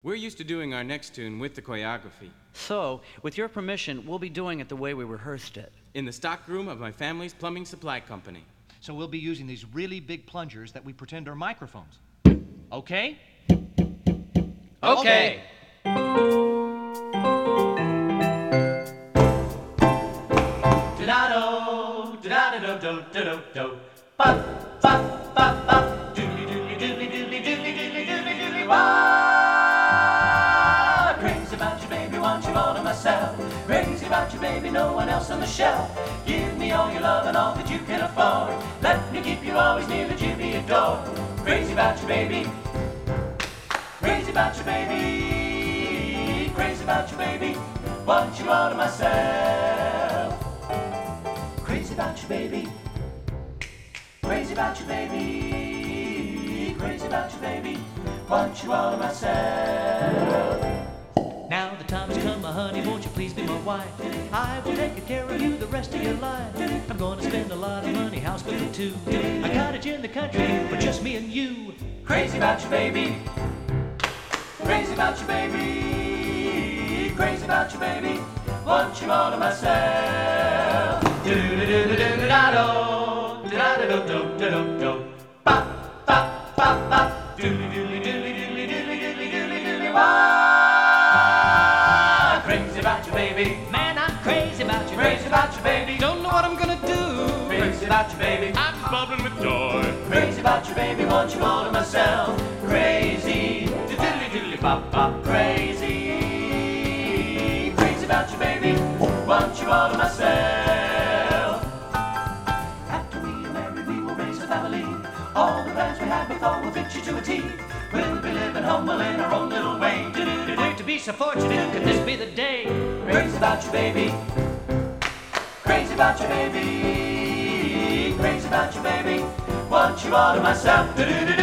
We're used to doing our next tune with the choreography. So, with your permission, we'll be doing it the way we rehearsed it. In the stock room of my family's plumbing supply company. So we'll be using these really big plungers that we pretend are microphones. Okay? Okay. Da-da-do, da-da-do-do-do-do-do. Ba, ba, ba, ba. Doodly, doodly, doodly, doodly, doodly, doodly, doodly, doodly, wah. Crazy about you, baby, want you all to myself. Crazy about you, baby, no one else on the shelf. Give me all your love and all that you can afford. Let me keep you always near that you be adored. Crazy about you, baby. Crazy about you, baby. Crazy about you, baby. Want you all to myself. Crazy about you, baby. Crazy about you, baby. Crazy about you, baby. Want you all to myself. Now the time has come, my honey, won't you please be my wife? I will take good care of you the rest of your life. I'm gonna spend a lot of money, house building too. A cottage in the country for just me and you. Crazy about you, baby. Crazy about you, baby. Crazy about you, baby. Want you all to myself. Do-do-do-do-do-do-do. Do-do-do-do-do-do-do. Ba, ba, ba, ba. Do-do-do-do-do-do-do-do-do-do-do-do-do-do. Crazy about you, baby. Man, I'm crazy about you. Crazy about you, baby. Don't know what I'm gonna do. Crazy about you, baby. I'm bubbling with joy. Crazy about you, baby. Want you all to myself. Crazy. Do-diddly-diddly-bop-bop. Crazy. Crazy about you, baby. Want you all to myself. After we are married, we will raise a family. All the plans we had before will fit you to a T. We'll be living humble in our own little way. We're to be so fortunate, could this be the day? Crazy about you, baby. Crazy about you, baby. Crazy about you, baby. Want you all to myself.